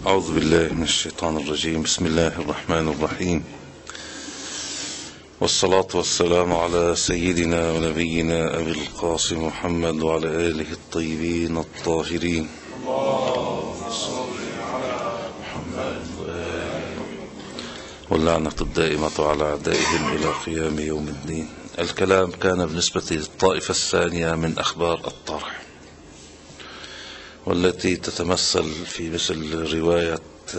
أعوذ بالله من الشيطان الرجيم. بسم الله الرحمن الرحيم، والصلاة والسلام على سيدنا ونبينا أبي القاسم محمد وعلى آله الطيبين الطاهرين. واللعنة الدائمة على أعدائهم إلى قيام يوم الدين. الكلام كان بالنسبة للطائفة الثانية من أخبار الطرح، والتي تتمثل في مثل رواية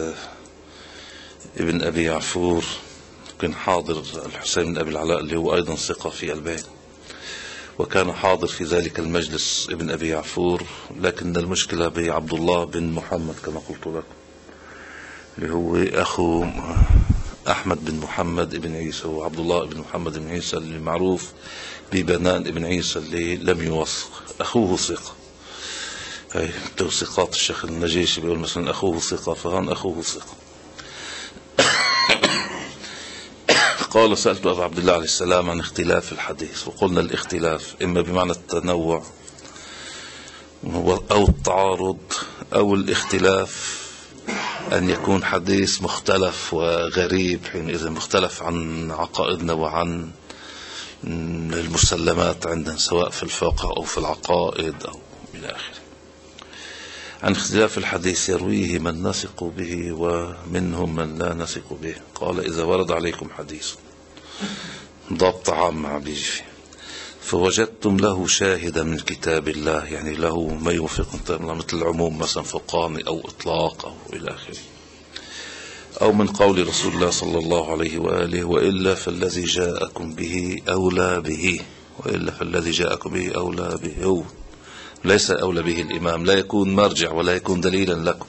ابن أبي يعفور، كان حاضر الحسين بن أبي العلاء اللي هو أيضا ثقة في البيت، وكان حاضر في ذلك المجلس ابن أبي يعفور، لكن المشكلة بعبد الله بن محمد كما قلت لكم، اللي هو أخو أحمد بن محمد بن عيسى، وعبد الله بن محمد بن عيسى اللي معروف ببنان بن عيسى اللي لم يوثق. أخوه ثقة، هاي توثيقات الشيخ النجيشي بيقول مثلا أخوه ثقة، فهان أخوه ثقة. قال: سألت أبا عبد الله عليه السلام عن اختلاف الحديث، وقلنا الاختلاف إما بمعنى التنوع أو التعارض، أو الاختلاف أن يكون حديث مختلف وغريب، حينئذ مختلف عن عقائدنا وعن المسلمات عندنا، سواء في الفقه أو في العقائد أو إلى آخره. عن اختلاف الحديث يرويه من نثق به ومنهم من لا نثق به. قال: إذا ورد عليكم حديث ضبط عام مع بيجي فيه، فوجدتم له شاهدا من كتاب الله، يعني له ما يوافق مثل العموم مثلا فقامي أو إطلاق أو إلى آخره، أو من قول رسول الله صلى الله عليه وآله، وإلا فالذي جاءكم به أولى به، وإلا فالذي جاءكم به أولى به، هو ليس أولى به الإمام، لا يكون مرجع ولا يكون دليلا لكم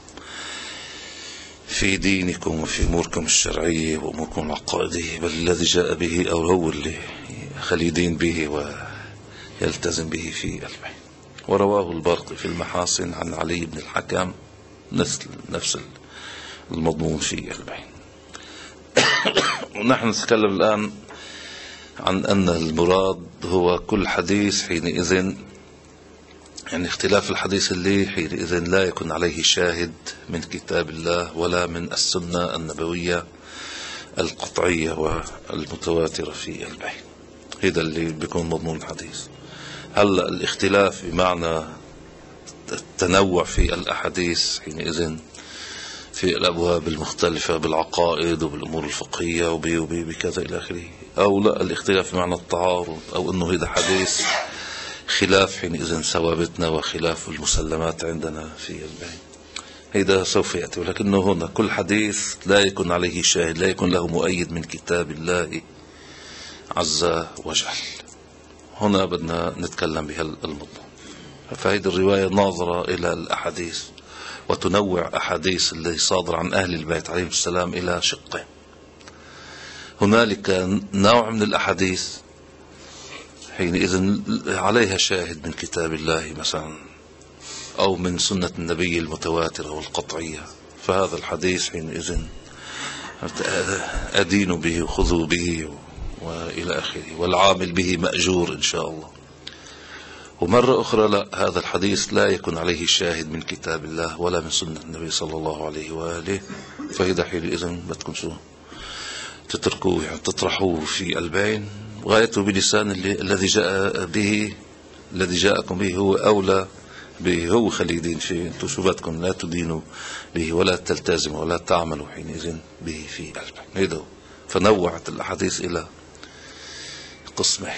في دينكم وفي أموركم الشرعية وأموركم العقائدية، بل الذي جاء به أو هو اللي خليدين به ويلتزم به في البيت. ورواه البرقي في المحاسن عن علي بن الحكم نفس المضمون في البيت. ونحن نتكلم الآن عن أن المراد هو كل حديث حينئذ، يعني اختلاف الحديث اللي حينئذ لا يكون عليه شاهد من كتاب الله ولا من السنة النبوية القطعية والمتواترة في البيت. هذا اللي بيكون مضمون الحديث. هلا الاختلاف بمعنى التنوع في الأحاديث حينئذ في الأبواب المختلفة بالعقائد وبالأمور الفقهية وبكذا إلى آخره، أو لا الاختلاف بمعنى التعارض، أو أنه هذا حديث خلاف حينئذ ثوابتنا وخلاف المسلمات عندنا في البيت. هذا سوف يأتي، ولكنه هنا كل حديث لا يكون عليه شاهد، لا يكون له مؤيد من كتاب الله عز وجل. هنا بدنا نتكلم بهالموضوع. فهذه الرواية ناظرة إلى الأحاديث وتنوع أحاديث اللي صادر عن أهل البيت عليهم السلام إلى شقين. هنالك نوع من الأحاديث حينئذ عليها شاهد من كتاب الله مثلا، أو من سنة النبي المتواترة والقطعية، فهذا الحديث حينئذ أدين به وخذوا به وإلى آخره، والعامل به مأجور إن شاء الله. ومرة أخرى لا، هذا الحديث لا يكون عليه شاهد من كتاب الله ولا من سنة النبي صلى الله عليه وآله، فإذا حينئذ بدكم شو تتركوه، يعني تطرحوه في البين، غايته بلسان الذي جاء به، الذي جاءكم به هو أولى به، هو خليدين فيه. انتم شو بدكم، لا تدينوا به ولا تلتزموا ولا تعملوا حينئذ به في البين. هذا فنوعت الأحاديث إلى قسمين.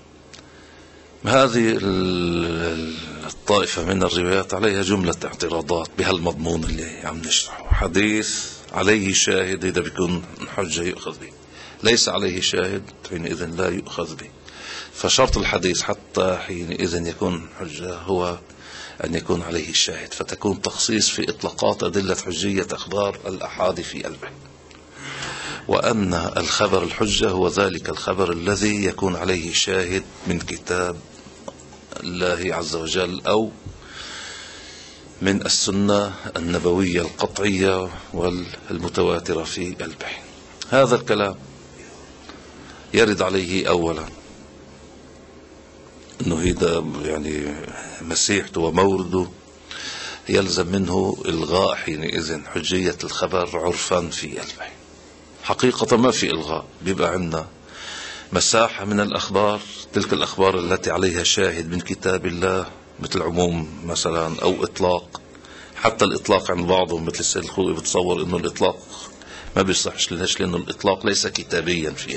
هذه الطائفة من الروايات عليها جملة اعتراضات بهالمضمون اللي عم نشرحه. حديث عليه شاهد إذا بيكون حجة يؤخذ به، ليس عليه شاهد حينئذ لا يؤخذ به. فشرط الحديث حتى حينئذ يكون حجة هو أن يكون عليه شاهد، فتكون تخصيص في إطلاقات أدلة حجية أخبار الأحاديث في البيت. وأن الخبر الحجة هو ذلك الخبر الذي يكون عليه شاهد من كتاب الله عز وجل أو من السنة النبوية القطعية والمتواترة في البيت. هذا الكلام يرد عليه أولا أنه هذا يعني مسيحته ومورده يلزم منه إلغاء حينئذ حجية الخبر عرفا في البين. حقيقة ما في إلغاء، بيبقى عندنا مساحة من الأخبار، تلك الأخبار التي عليها شاهد من كتاب الله، مثل عموم مثلا أو إطلاق. حتى الإطلاق عند بعضهم مثل السيد الخوئي بتصور إنه الإطلاق ما بيصحش، لأنه الإطلاق ليس كتابيا في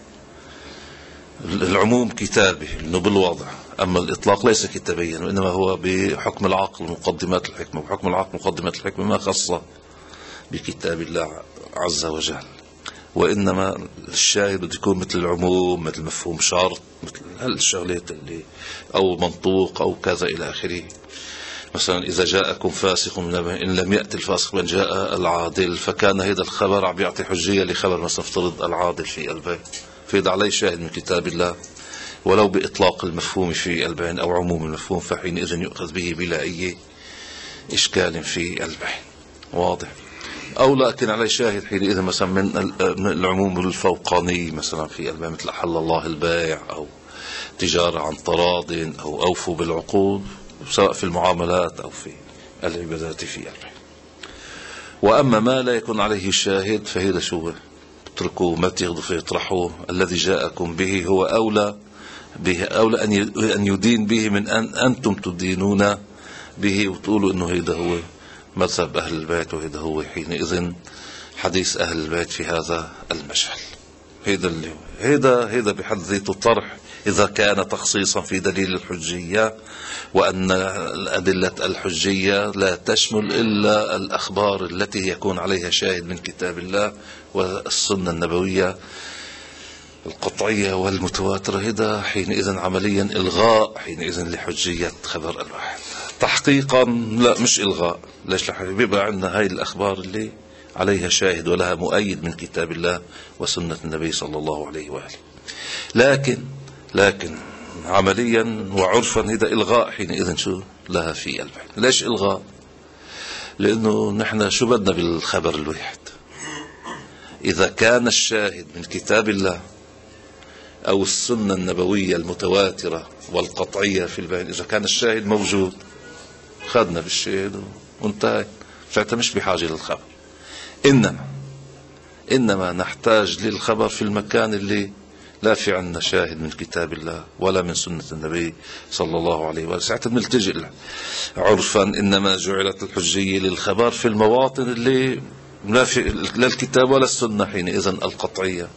العموم كتابي إنه بالوضع، أما الإطلاق ليس كتابيا، وإنما هو بحكم العقل مقدمات الحكمة، وحكم العقل مقدمات الحكمة ما خاصة بكتاب الله عز وجل. وإنما الشاهد بده يكون مثل العموم، مثل مفهوم شرط، مثل هالشغلات اللي أو منطوق أو كذا إلى آخره. مثلا إذا جاءكم فاسق إن لم يأتي الفاسق من جاء العادل، فكان هذا الخبر عم يعطي حجية لخبر مثلا افترض العادل في البين، فإذا عليه شاهد من كتاب الله ولو بإطلاق المفهوم في البين أو عموم المفهوم، فحينئذ يؤخذ به بلا أي إشكال في البين. واضح؟ أو لكن عليه شاهد حينئذ مثلا من العموم الفوقاني مثلا في البين، مثل أحل الله البيع أو تجارة عن تراض أو أوفوا بالعقود، سواء في المعاملات أو في العبادات في البين. وأما ما لا يكون عليه شاهد فهذا شو اتركوا ما تاخذوا فيطرحوا، الذي جاءكم به هو أولى أن يدين به من أن أنتم تدينون به وتقولوا إنه هذا هو مذهب أهل البيت، وهذا هو حينئذ حديث أهل البيت في هذا المجال. هذا بحد ذاته طرح إذا كان تخصيصا في دليل الحجية، وأن الأدلة الحجية لا تشمل إلا الأخبار التي يكون عليها شاهد من كتاب الله والسنة النبوية القطعية والمتواترة. هذا حينئذ عمليا إلغاء حينئذ لحجية خبر الواحد. تحقيقا لا، مش إلغاء. ليش؟ بيبقى عندنا هاي الأخبار اللي عليها شاهد ولها مؤيد من كتاب الله وسنة النبي صلى الله عليه وآله. لكن عمليا وعرفا هذا إلغاء حينئذ شو لها في البين. ليش إلغاء؟ لأنه نحن شو بدنا بالخبر الواحد؟ إذا كان الشاهد من كتاب الله أو السنة النبوية المتواترة والقطعية في البين، إذا كان الشاهد موجود خدنا بالشاهد وانتهى، ساعتها مش بحاجة للخبر. إنما نحتاج للخبر في المكان اللي لا في عنا شاهد من كتاب الله ولا من سنة النبي صلى الله عليه وسلم، ساعتها بنلتجئ عرفا. إنما جعلت الحجية للخبر في المواطن اللي لا الكتاب ولا السنة حينئذ القطعية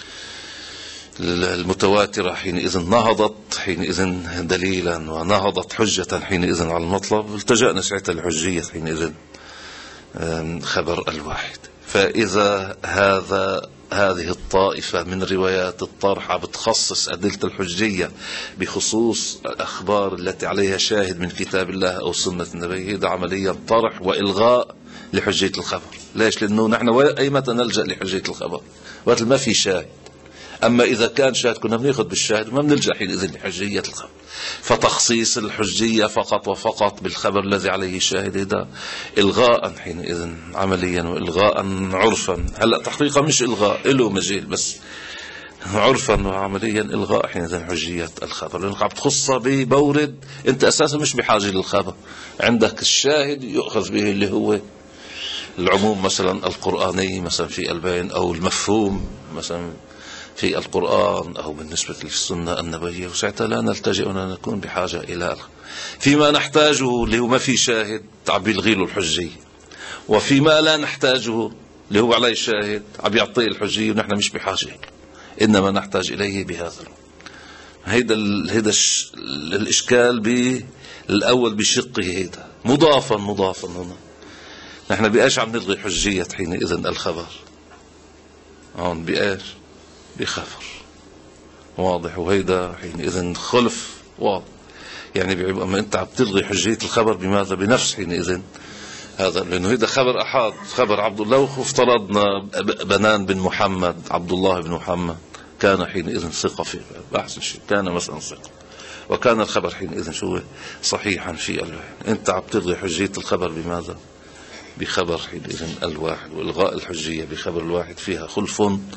المتواترة حينئذ نهضت حينئذ دليلا ونهضت حجة حينئذ على المطلب، التجأنا ساعتها لحجية حينئذ خبر الواحد. فإذا هذه الطائفة من روايات الطرحة بتخصص أدلة الحجية بخصوص الأخبار التي عليها شاهد من كتاب الله أو سنة النبي، هذا عمليا طرح وإلغاء لحجية الخبر. ليش؟ لأنه نحن أيمتى نلجأ لحجية الخبر؟ وقت ما في شاهد. أما إذا كان شاهد كنا بناخذ بالشاهد وما بنلجأ حينئذ لحجية الخبر. فتخصيص الحجية فقط وفقط بالخبر الذي عليه شاهد هذا إلغاء حينئذ عمليا وإلغاء عرفا. هلأ تحقيقا مش إلغاء، له مجال، بس عرفا وعمليا إلغاء حينئذ حجية الخبر، لأنك عم تخصها بمورد أنت أساسا مش بحاجة للخبر. عندك الشاهد يؤخذ به اللي هو العموم مثلا القرآني مثلا في البين، أو المفهوم مثلا في القرآن، أو بالنسبة للسنة النبوية، وساعتها لا نلتجئ أن نكون بحاجة إلى فيما نحتاجه اللي هو ما في شاهد عم يلغي له الحجية، وفيما لا نحتاجه اللي هو عليه شاهد عم يعطيه الحجية ونحن مش بحاجة، إنما نحتاج إليه بهذا. هيدا الإشكال بالأول بشقه هيدا مضافا هنا. نحن بإيش عم نلغي حجية حينئذ الخبر؟ هون بإيش؟ بخبر. واضح؟ وهيدا حينئذ خلف واضح. يعني بيبقى أنت عم تلغي حجية الخبر بماذا؟ بنفس حينئذ هذا، لأنه هذا خبر أحاد، خبر عبد الله. وافترضنا بنان بن محمد، عبد الله بن محمد كان حينئذ ثقة في أحسن شيء، كان مثلا ثقة، وكان الخبر حينئذ شو صحيحا في الواحد. أنت عم تلغي حجية الخبر بماذا؟ بخبر حينئذ الواحد. وإلغاء الحجية بخبر الواحد فيها خلف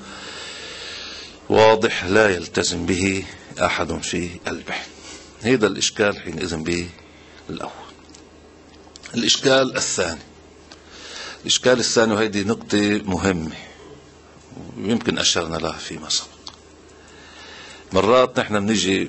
واضح لا يلتزم به أحد في البحث. هذا الإشكال حينئذ بالأول. الإشكال الثاني وهذه نقطة مهمة ويمكن أشرنا لها فيما سبق. مرات نحن بنجي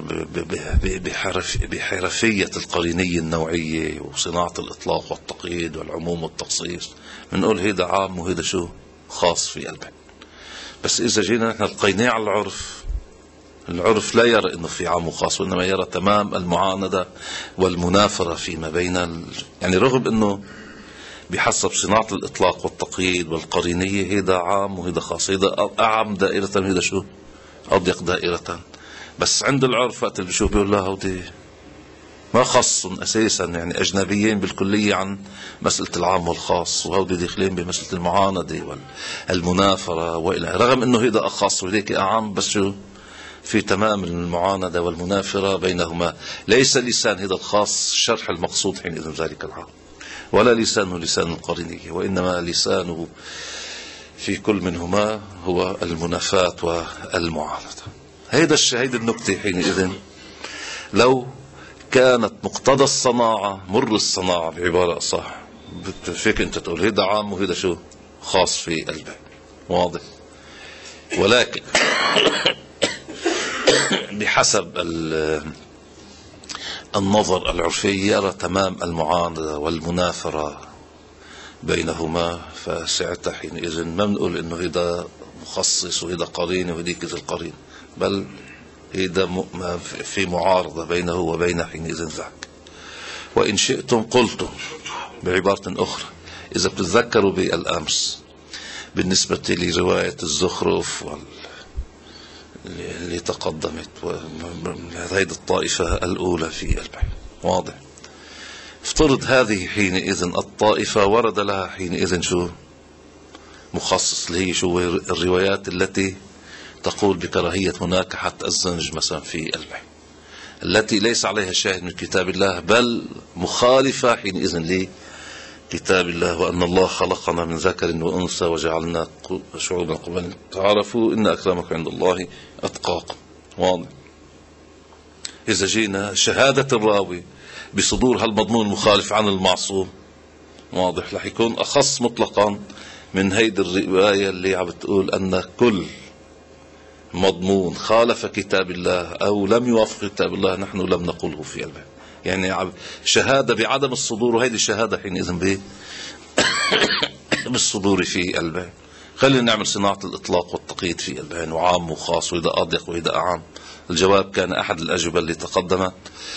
بحرفية القرينية النوعية وصناعة الإطلاق والتقييد والعموم والتخصيص بنقول هيدا عام وهيدا شو خاص في قلبه. بس إذا جينا نحن القيناع على العرف لا يرى إنه في عام وخاص، وإنما يرى تمام المعاندة والمنافرة فيما بين يعني رغم إنه بحسب صناعة الإطلاق والتقييد والقرينية هيدا عام وهيدا خاص، هيدا أعم دائرة هيدا شو أضيق دائرة. بس عند العرف وقت اللي بشوف بيقول لا هودي ما خص أساسا، يعني أجنبيين بالكلية عن مسألة العام والخاص، وهودي داخلين بمسألة المعاندة والمنافرة وإلى، رغم أنه هيدا أخص وهيك أعم، بس شو في تمام المعاندة والمنافرة بينهما. ليس لسان هيدا الخاص شرح المقصود حينئذ ذلك العام، ولا لسانه لسان القرينية، وإنما لسانه في كل منهما هو المنافاة والمعاندة. هيدا النكتة حينئذ لو كانت مقتضى الصناعة مر الصناعة بعبارة صح فيك أنت تقول هيدا عام وهيدا شو خاص في قلبه، واضح. ولكن بحسب النظر العرفي يرى تمام المعاندة والمنافرة بينهما، فساعتها حينئذ ما بنقول انه هيدا مخصص وهيدا قرين وهديك ذي القرين، بل هيدا في معارضة بينه وبين حينئذ ذاك. وإن شئتم قلتم بعبارة أخرى، إذا بتتذكروا بالأمس بالنسبة لرواية الزخرف اللي تقدمت هذه الطائفة الأولى في البحث، واضح. افترض هذه حينئذ الطائفة ورد لها حينئذ شو مخصص، اللي هي شو الروايات التي تقول بكراهية مناكحة الزنج مثلا في البحث، التي ليس عليها شاهد من كتاب الله، بل مخالفة حينئذ لكتاب الله، وأن الله خلقنا من ذكر وأنثى وجعلنا شعوبا قبلا تعرفوا إن أكرمكم عند الله أتقاكم، واضح. إذا جينا شهادة الراوي بصدور هالمضمون المخالف عن المعصوم، واضح، رح يكون أخص مطلقا من هيدي الرواية اللي عم بتقول أن كل مضمون خالف كتاب الله أو لم يوافق كتاب الله نحن لم نقله في البحث. يعني شهادة بعدم الصدور، وهذه شهادة حينئذ بالصدور في البحث. خلينا نعمل صناعة الإطلاق والتقييد في البحث، وعام وخاص وإذا أضيق وإذا أعام. الجواب كان أحد الأجوبة اللي تقدمت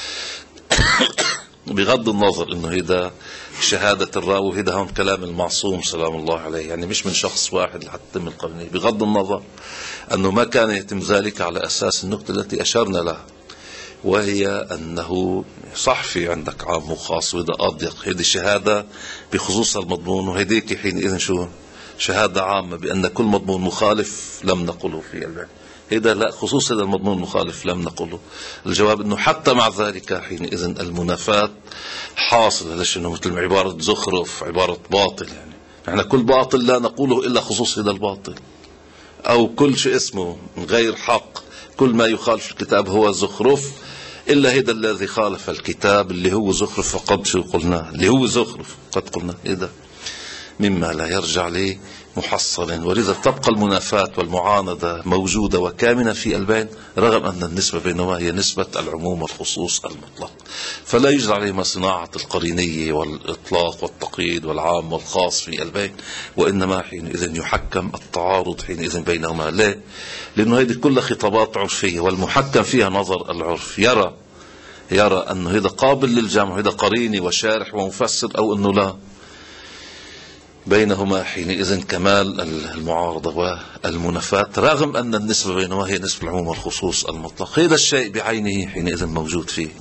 بغض النظر انه هيدا شهادة الراوي، هيدا هون كلام المعصوم سلام الله عليه، يعني مش من شخص واحد لحتى تتم القرنية، بغض النظر انه ما كان يتم ذلك على اساس النقطة التي اشرنا لها، وهي انه صح في عندك عام وخاص واذا اضيق، هيدي شهادة بخصوص المضمون، وهيديك حينئذ شو شهادة عامة بان كل مضمون مخالف لم نقله في البحث. هذا لا، خصوصا هذا المضمون المخالف لم نقله. الجواب انه حتى مع ذلك حينئذ المنافاة حاصلة. ليش؟ انه مثل عبارة زخرف عبارة باطل، يعني نحن كل باطل لا نقوله الا خصوص هذا الباطل، او كل شيء اسمه غير حق، كل ما يخالف الكتاب هو زخرف، الا هذا الذي خالف الكتاب اللي هو زخرف فقد شو قلنا اللي هو زخرف قد قلنا هذا مما لا يرجع لي محصل. ولذا تبقى المنافاة والمعاندة موجودة وكامنة في البين، رغم أن النسبة بينهما هي نسبة العموم والخصوص المطلق، فلا يجرى عليهما صناعة القرينية والإطلاق والتقييد والعام والخاص في البين، وإنما حينئذ يحكم التعارض حينئذ بينهما. ليه؟ لأنه هذه كلها خطابات عرفية، والمحكم فيها نظر العرف، يرى أنه هذا قابل للجمع، هذا قريني وشارح ومفسر، أو أنه لا، بينهما حينئذ كمال المعارضة والمنافاة، رغم أن النسبة بينهما هي نسبة العموم والخصوص المطلق. هذا الشيء بعينه حينئذ موجود في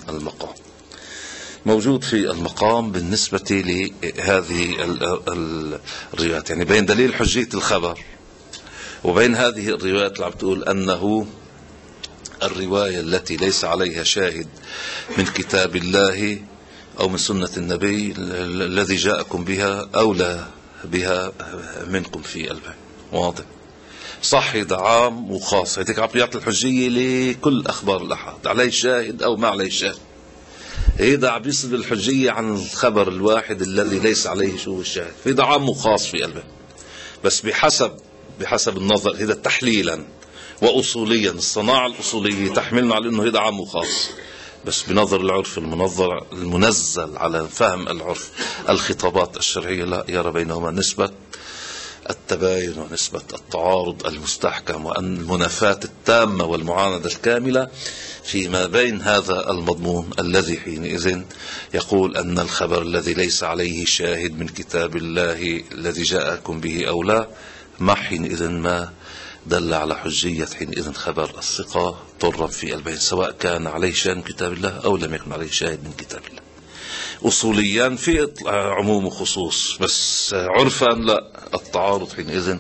المقام بالنسبة لهذه الروايات، يعني بين دليل حجية الخبر وبين هذه الروايات اللي عم تقول أنه الرواية التي ليس عليها شاهد من كتاب الله أو من سنة النبي الذي جاءكم بها أولى بها منكم في البحث، واضح. صح، هذا عام وخاص، هذيك عم يعطي الحجية لكل أخبار الأحاد، عليه شاهد أو ما عليه شاهد. هيدا عم يصل الحجية عن الخبر الواحد الذي ليس عليه شو الشاهد. هيدا عام وخاص في قلبه، بس بحسب النظر. هيدا تحليلا وأصوليا، الصناعة الأصولية تحملنا على أنه هيدا عام وخاص، بس بنظر العرف المنزل على فهم العرف الخطابات الشرعية لا، يرى بينهما نسبة التباين ونسبة التعارض المستحكم وأن المنافاة التامة والمعاندة الكاملة فيما بين هذا المضمون الذي حينئذ يقول أن الخبر الذي ليس عليه شاهد من كتاب الله الذي جاءكم به أو لا، ما حينئذ ما دل على حجية حينئذ خبر الثقة طرا في البين، سواء كان عليه شاهد من كتاب الله أو لم يكن عليه شاهد من كتاب الله. أصوليا في عموم وخصوص، بس عرفا لا، التعارض حينئذ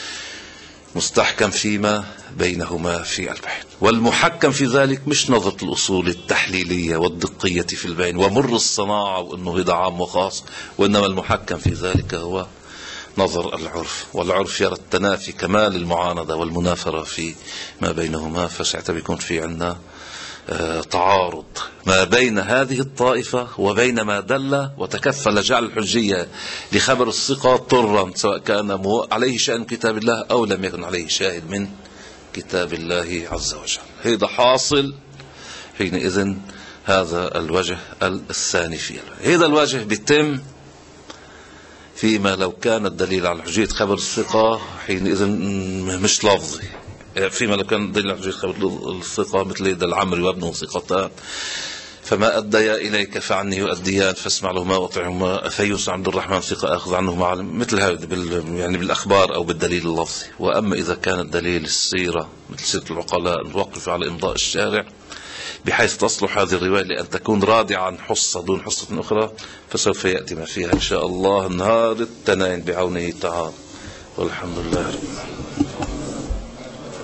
مستحكم فيما بينهما في البين. والمحكم في ذلك مش نظرة الأصول التحليلية والدقية في البين ومر الصناعة وأنه هذا عام وخاص، وإنما المحكم في ذلك هو نظر العرف، والعرف يرى التنافي كمال المعاندة والمنافرة في ما بينهما، فساعتها بيكون في عندنا تعارض ما بين هذه الطائفة وبين ما دل وتكفل جعل الحجية لخبر الثقة طرا، سواء كان عليه شأن كتاب الله أو لم يكن عليه شاهد من كتاب الله عز وجل. هذا حاصل حينئذ هذا الوجه الثاني فيه. هذا الوجه بيتم فيما لو كان الدليل على حجية خبر الثقة حينئذ مش لفظي، فيما لو كان الدليل على حجية خبر الثقة مثل هذا العمري وابنه ثقتان، فما أديا إليك فعني يؤديان فاسمع لهما وأطعهما، فيوسف عبد الرحمن ثقة أخذ عنه معلم، مثل هذا يعني بالأخبار أو بالدليل اللفظي. وأما إذا كان الدليل السيرة مثل سيرة العقلاء نوقف على إمضاء الشارع بحيث تصلح هذه الرواية لأن تكون رادعا حصة دون حصة أخرى، فسوف يأتي ما فيها إن شاء الله نهار التنين بعونه تعالى، والحمد لله رب العالمين.